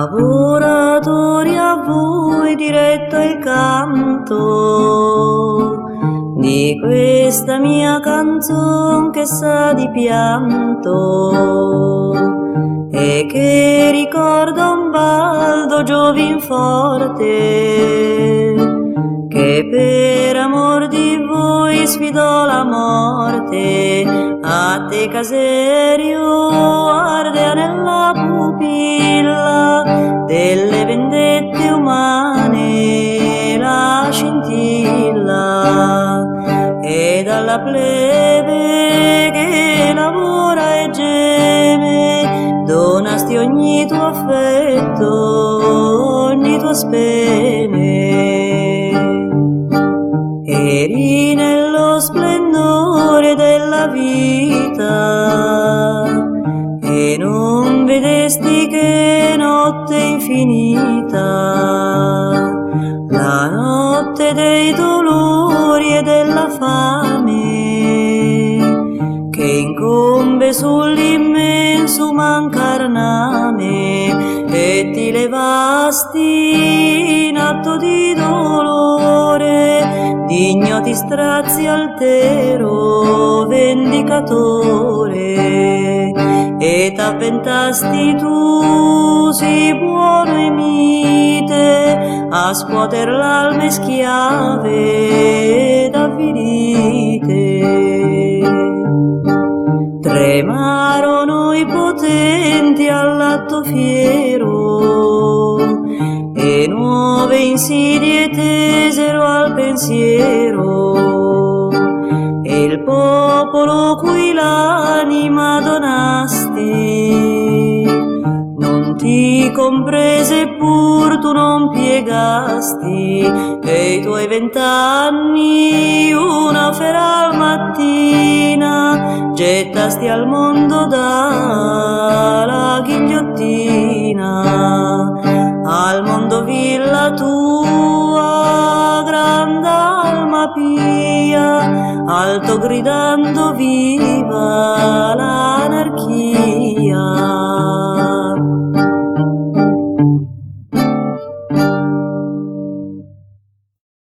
Lavoratori a voi diretto il canto di questa mia canzone che sa di pianto e che ricorda un baldo giovin forte che per amor di voi sfidò la morte. A te Caserio ardea nella pupilla delle vendette umane la scintilla, e dalla plebe che lavora e geme donasti ogni tuo affetto, ogni tua spene. Eri nello splendore della vita e non vedesti che notte infinita, la notte dei dolori e della fame che incombe sull'immenso mancarname, e ti levasti in atto di dolore, d'ignoti strazi altero vendicatore, e t'avventasti tu sì buono e mite a scuoter l'alme schiave ed avvilite. Tremarono i potenti all'atto fiero e nuove insidie tesero al pensiero, e il popolo cui l'anima donasti non ti comprese pur tu non piegasti, e i tuoi 20 anni una feral mattina gettasti al mondo dalla ghigliottina, al mondo villa tua grande alma pia, alto gridando viva l'anarchia.